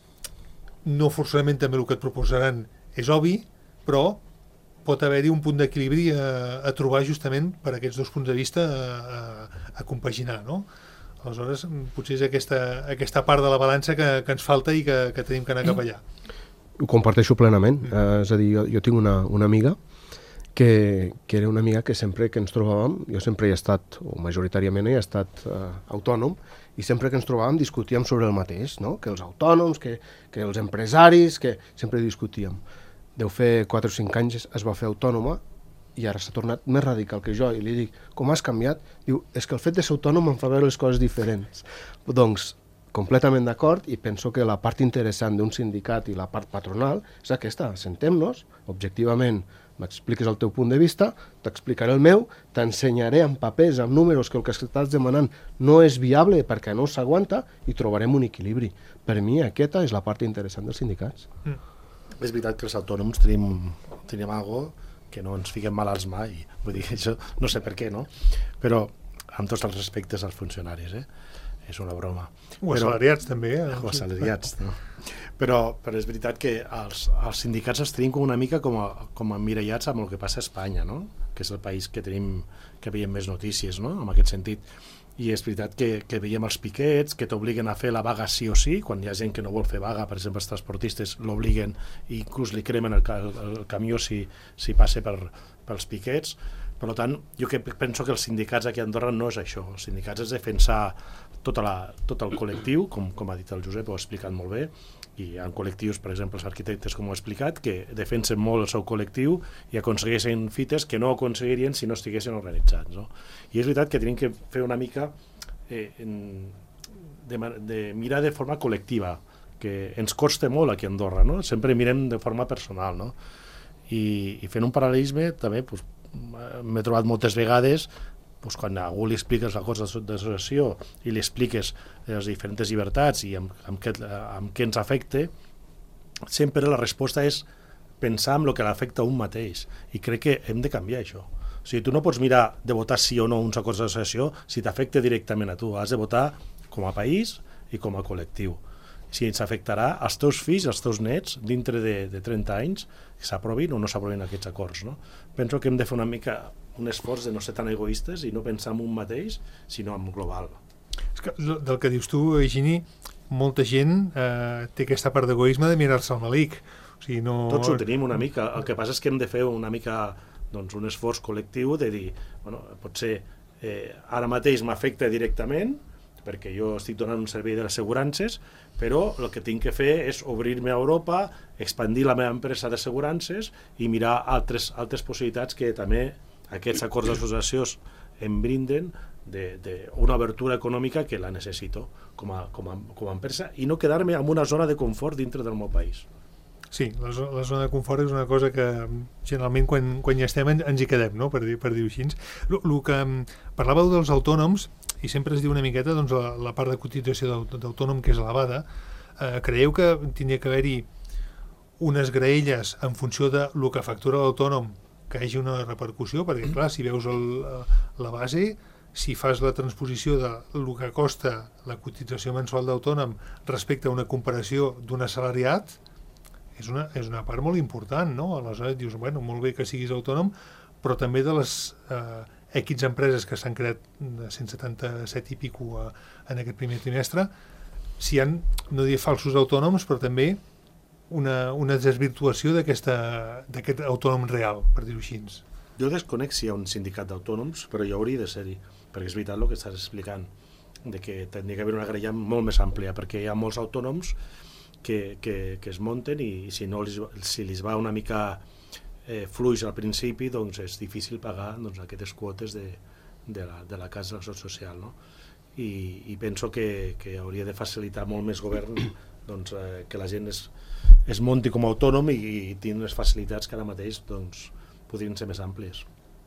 [SPEAKER 2] no forçadament també el que et proposaran és obvi, però pot haver-hi un punt d'equilibri a trobar justament per aquests dos punts de vista a compaginar, no? Aleshores, potser és aquesta part de la balança que ens falta i que tenim que anar cap allà.
[SPEAKER 4] Ho comparteixo plenament. És a dir, jo tinc una amiga que era una amiga que sempre que ens trobàvem, jo sempre he estat, o majoritàriament he estat autònom, i sempre que ens trobàvem discutíem sobre el mateix, no? Que els autònoms, que els empresaris, que sempre discutíem. Deu fer 4 o 5 anys es va fer autònoma i ara s'ha tornat més radical que jo, i li dic: com has canviat? Diu: és que el fet de ser autònom em fa veure les coses diferents. Doncs completament d'acord, i penso que la part interessant d'un sindicat i la part patronal és aquesta: sentem-nos, objectivament m'expliques el teu punt de vista, t'explicaré el meu, t'ensenyaré amb papers, amb números, que el que estàs demanant no és viable perquè no s'aguanta, i trobarem un equilibri. Per mi aquesta és la part interessant dels sindicats.
[SPEAKER 3] És veritat que els autònoms tenim algo que no ens fiquem malalts mai. Vull dir, això no sé per què, no? Però amb tots els respectes als funcionaris, és una broma.
[SPEAKER 2] O assalariats, també.
[SPEAKER 3] O assalariats, no? Però és veritat que els sindicats els tenim com una mica com emmirallats amb el que passa a Espanya, no? Que és el país que veiem més notícies, no? En aquest sentit. I és veritat que veiem els piquets, que t'obliguen a fer la vaga sí o sí, quan hi ha gent que no vol fer vaga, per exemple els transportistes l'obliguen i inclús li cremen el camió si passa pels piquets. Per tant, jo penso que els sindicats aquí a Andorra no és això. Els sindicats és defensar tot el col·lectiu, com ha dit el Josep, ho ha explicat molt bé, i hi ha col·lectius, per exemple, els arquitectes, com ho ha explicat, que defensen molt el seu col·lectiu i aconsegueixen fites que no aconseguirien si no estiguessin organitzats, no? I és veritat que tenim que fer una mica de mirar de forma col·lectiva, que ens costa molt aquí a Andorra, no? Sempre mirem de forma personal, no? I fent un paral·lelisme també m'he trobat moltes vegades quan a algú li expliques la cosa d'associació i li expliques les diferents llibertats i amb què ens afecta, sempre la resposta és pensar en el que l'afecta a un mateix, i crec que hem de canviar això. O sigui, tu no pots mirar de votar sí o no uns acords d'associació si t'afecta directament a tu, has de votar com a país i com a col·lectiu. Si ens afectarà als teus fills, als teus nets, dintre de 30 anys, que s'aprovin o no s'aprovin aquests acords, no? Penso que hem de fer una mica un esforç de no ser tan egoistes i no pensar en un mateix, sinó en global.
[SPEAKER 2] És que del que dius tu, Higini, molta gent té aquesta part d'egoisme de mirar-se al malic. O sigui, no...
[SPEAKER 3] Tots ho tenim una mica. El que passa és que hem de fer una mica un esforç col·lectiu de dir, potser ara mateix m'afecta directament, perquè jo estic donant un servei de les assegurances, però el que tinc que fer és obrir-me a Europa, expandir la meva empresa d'assegurances i mirar altres possibilitats que també aquests acords d'associació em brinden d'una obertura econòmica que la necessito com a empresa i no quedar-me en una zona de confort dintre del meu país.
[SPEAKER 2] Sí, la zona de confort és una cosa que generalment quan hi estem ens hi quedem, no? per dir-ho així. El que parlàveu dels autònoms, i sempre es diu una miqueta la part de cotització d'autònom que és elevada, creieu que tindria que haver-hi unes graelles en funció de lo que factura l'autònom que hi hagi una repercussió, perquè clar, si veus la base, si fas la transposició del que costa la cotització mensual d'autònom respecte a una comparació d'un assalariat, és una part molt important, no? Aleshores dius, bueno, molt bé que siguis autònom, però també de les X empreses que s'han creat de 177 i pico en aquest primer trimestre, si hi ha, no diré falsos autònoms, però també una desvirtuació d'aquest autònom real, per dir-ho així.
[SPEAKER 3] Jo desconec si hi ha un sindicat d'autònoms, però hi hauria de ser-hi, perquè és veritat el que estàs explicant, de que tindria que haver una grella molt més àmplia, perquè hi ha molts autònoms que es munten i si li va una mica fluix al principi, doncs és difícil pagar aquestes quotes de la casa de la Seguretat Social, no? I penso que hauria de facilitar molt més govern que la gent es munti com a autònom i tingui les facilitats que ara mateix podrien ser més àmplies.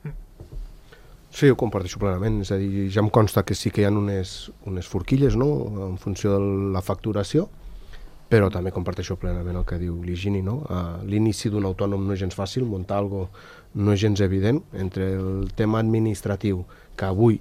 [SPEAKER 4] Sí, ho comparteixo plenament, és a dir, ja em consta que sí que hi ha unes forquilles, no?, en funció de la facturació, però també comparteixo plenament el que diu l'Higini, no? L'inici d'un autònom no és gens fàcil, muntar alguna cosa no és gens evident, entre el tema administratiu, que avui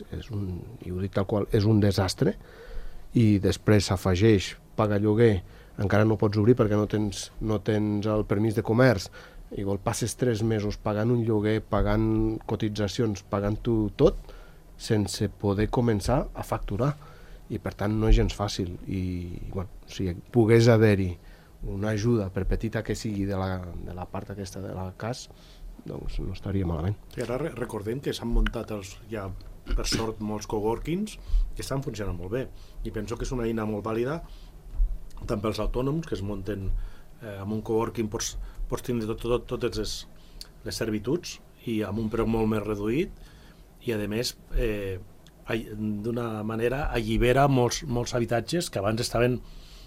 [SPEAKER 4] i ho dic tal qual, és un desastre, i després s'afegeix pagar lloguer, encara no pots obrir perquè no tens el permís de comerç, i passes 3 mesos pagant un lloguer, pagant cotitzacions, pagant-ho tot, sense poder començar a facturar. I per tant no és gens fàcil. I si pogués haver-hi una ajuda, per petita que sigui, de la part aquesta de la CAS, doncs no estaria malament.
[SPEAKER 3] I ara recordem que s'han muntat ja, per sort, molts coworkings que estan funcionant molt bé. I penso que és una eina molt vàlida tant pels autònoms, que es munten amb un coworking pots tindre totes les servituds i amb un preu molt més reduït i a més d'una manera allibera molts habitatges que abans estaven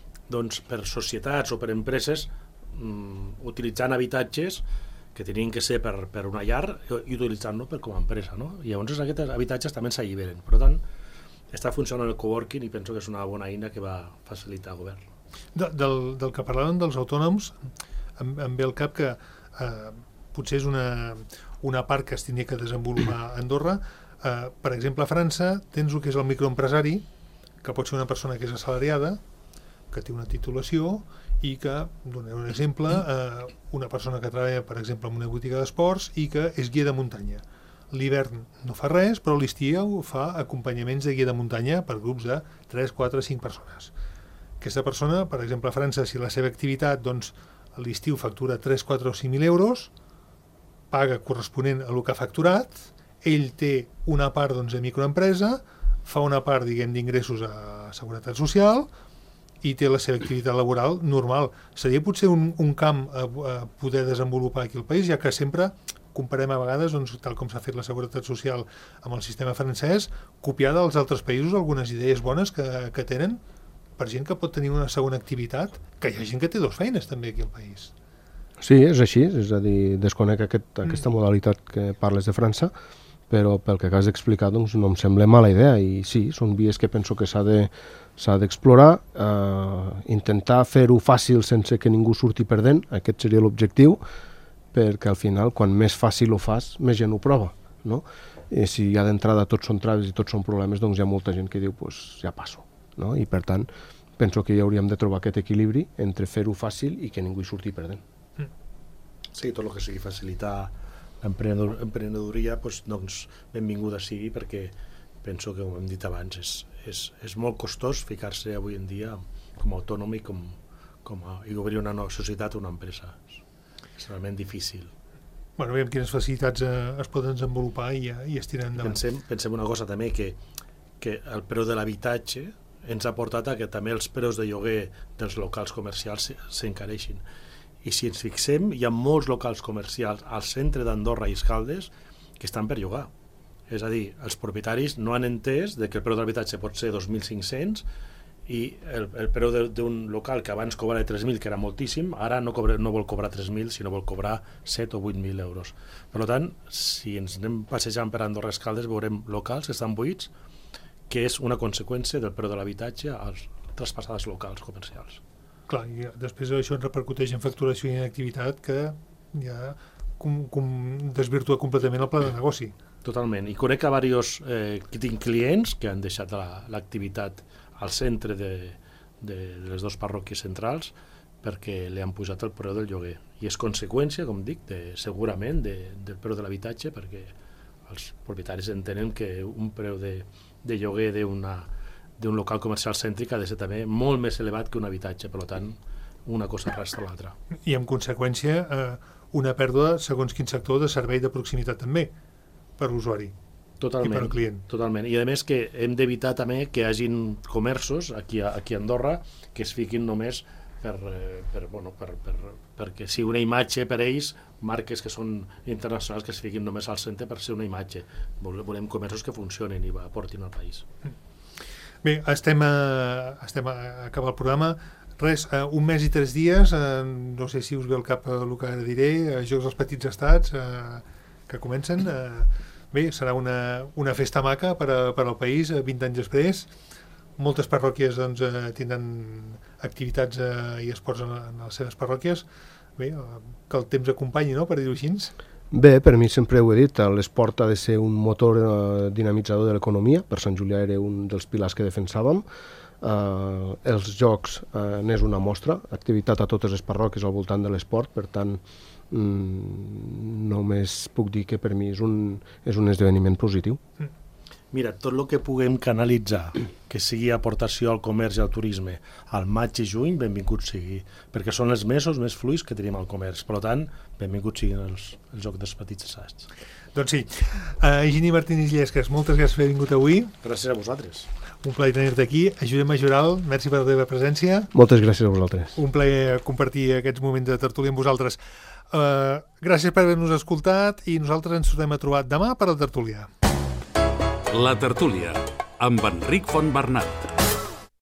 [SPEAKER 3] per societats o per empreses utilitzant habitatges que tenien que ser per una llar i utilitzant-lo com a empresa, no? I llavors aquests habitatges també s'alliberen. Per tant, està funcionant el coworking i penso que és una bona eina que va facilitar el govern.
[SPEAKER 2] Del que parlàvem dels autònoms, em ve al cap que potser és una part que es tindria que desenvolupar a Andorra. Per exemple, a França tens el que és el microempresari, que pot ser una persona que és assalariada, que té una titulació i que, donaré un exemple, una persona que treballa, per exemple, en una botiga d'esports i que és guia de muntanya. L'hivern no fa res, però l'estiu fa acompanyaments de guia de muntanya per grups de 3, 4, 5 persones. Aquesta persona, per exemple, a França, si la seva activitat, doncs, a l'estiu factura 3, 4 o 5.000 euros, paga corresponent a el que ha facturat, ell té una part de microempresa, fa una part, d'ingressos a Seguretat Social i té la seva activitat laboral normal. Seria potser un camp a poder desenvolupar aquí al país, ja que sempre comparem a vegades, tal com s'ha fet la Seguretat Social amb el sistema francès, copiar dels altres països algunes idees bones que tenen per gent que pot tenir una segona activitat, que hi ha gent que té 2 feines també aquí al país.
[SPEAKER 4] Sí, és així, és a dir, desconec aquesta modalitat que parles de França, però pel que has d'explicar doncs, no em sembla mala idea, i sí, són vies que penso que s'ha d'explorar, intentar fer-ho fàcil sense que ningú surti perdent, aquest seria l'objectiu, perquè al final, quan més fàcil ho fas, més gent ho prova, no? I si ja d'entrada tots són traves i tots són problemes, doncs hi ha molta gent que diu, doncs ja passo, no? I per tant, penso que ja hauríem de trobar aquest equilibri entre fer-ho fàcil i que ningú hi surti perdent.
[SPEAKER 3] Sí, tot el que sigui facilitar l'emprenedoria, doncs benvinguda sigui, perquè penso que, com hem dit abans, és molt costós ficar-se avui en dia com a autònom i obrir una nova societat o una empresa. És realment difícil.
[SPEAKER 2] Bueno, veiem quines facilitats es poden desenvolupar i es tiren endavant.
[SPEAKER 3] Pensem una cosa també, que el preu de l'habitatge ens ha portat a que també els preus de lloguer dels locals comercials s'encareixin. I si ens fixem, hi ha molts locals comercials al centre d'Andorra i Escaldes que estan per llogar. És a dir, els propietaris no han entès que el preu de l'habitatge pot ser 2.500 i el preu d'un local que abans cobrava 3.000, que era moltíssim, ara no vol cobrar 3.000, sinó vol cobrar 7 o 8.000 euros. Per tant, si ens anem passejant per Andorra i Escaldes, veurem locals que estan buits, que és una conseqüència del preu de l'habitatge als traspassades locals comercials.
[SPEAKER 2] Clar, i després això ens repercuteix en facturació i en activitat, que ja desvirtua completament el pla de negoci.
[SPEAKER 3] Totalment. I conec a diversos tinc clients que han deixat l'activitat al centre de les dues parròquies centrals perquè li han pujat el preu del lloguer. I és conseqüència, com dic, segurament del preu de l'habitatge, perquè els propietaris entenen que un preu de lloguer d'un local comercial cèntric ha de ser també molt més elevat que un habitatge. Per tant, una cosa resta l'altra.
[SPEAKER 2] I en conseqüència una pèrdua, segons quin sector, de servei de proximitat també per l'usuari.
[SPEAKER 3] Totalment,
[SPEAKER 2] i per al client.
[SPEAKER 3] Totalment. I a més que hem d'evitar també que hi hagin comerços aquí a Andorra que es fiquin només perquè sigui una imatge per ells, marques que són internacionals que es fiquin només al centre per ser una imatge. Volem comerços que funcionin i aportin al país.
[SPEAKER 2] Bé, estem a acabar el programa. Res, 1 mes i 3 dies, no sé si us ve al cap el que ara diré, Jocs dels Petits Estats que comencen. Bé, serà una festa maca per al país 20 anys després. Moltes parròquies doncs, tindran activitats i esports en les seves parròquies. Bé, que el temps acompanyi, no?, per dir-ho així.
[SPEAKER 4] Bé, per mi sempre ho he dit, l'esport ha de ser un motor dinamitzador de l'economia. Per Sant Julià era un dels pilars que defensàvem. Els jocs n'és una mostra, activitat a totes les parròquies al voltant de l'esport, per tant només puc dir que per mi és un esdeveniment positiu.
[SPEAKER 3] Mira, tot el que puguem canalitzar, que sigui aportació al comerç i al turisme, al maig i juny, benvingut sigui, perquè són els mesos més fluïs que tenim al comerç. Per tant, benvingut siguin els Jocs dels Petits Estats.
[SPEAKER 2] Doncs sí. Higini Martínez Llesques, moltes gràcies per haver vingut avui.
[SPEAKER 3] Gràcies a vosaltres.
[SPEAKER 2] Un plaer tenir-te aquí. Josep Majoral, merci per la teva presència.
[SPEAKER 4] Moltes gràcies a vosaltres.
[SPEAKER 2] Un plaer compartir aquests moments de tertúlia amb vosaltres. Gràcies per haver-nos escoltat i nosaltres ens tornem a trobar demà per al Tertúlia.
[SPEAKER 1] La Tertúlia, amb Enric Fontbernat.